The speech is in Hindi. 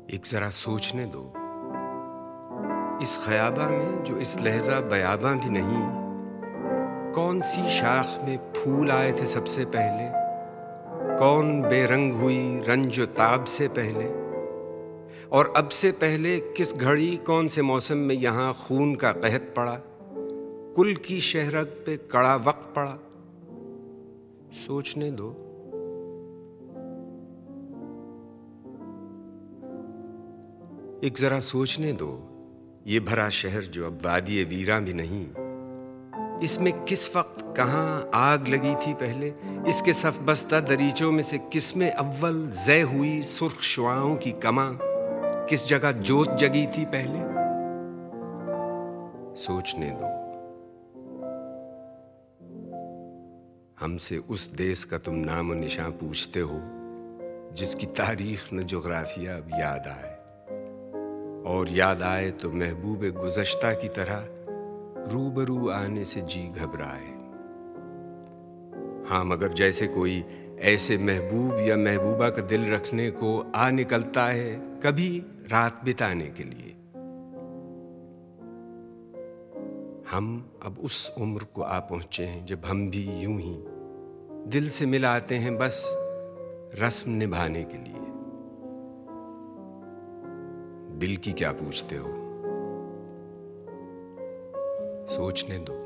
एक जरा सोचने दो, इस ख़याबा में जो इस लहज़ा बयाबा भी नहीं, कौन सी शाख में फूल आए थे सबसे पहले, कौन बेरंग हुई रंज ताब से पहले, और अब से पहले किस घड़ी कौन से मौसम में यहाँ खून का कहत पड़ा, कुल की शहरत पे कड़ा वक्त पड़ा। सोचने दो। एक जरा सोचने दो, ये भरा शहर जो अब वादी वीरा भी नहीं, इसमें किस वक्त कहाँ आग लगी थी पहले, इसके सफ बस्ता दरीचों में से किसमें अव्वल ज़य हुई सुर्ख शुआओं की कमा, किस जगह जोत जगी थी पहले। सोचने दो। हमसे उस देश का तुम नाम और निशान पूछते हो जिसकी तारीख न जोग्राफिया अब याद आए, और याद आए तो महबूब गुज़श्ता की तरह रूबरू आने से जी घबराए। हाँ, मगर जैसे कोई ऐसे महबूब या महबूबा का दिल रखने को आ निकलता है कभी रात बिताने के लिए। हम अब उस उम्र को आ पहुंचे हैं जब हम भी यूं ही दिल से मिल आते हैं बस रस्म निभाने के लिए। दिल की क्या पूछते हो? सोचने दो।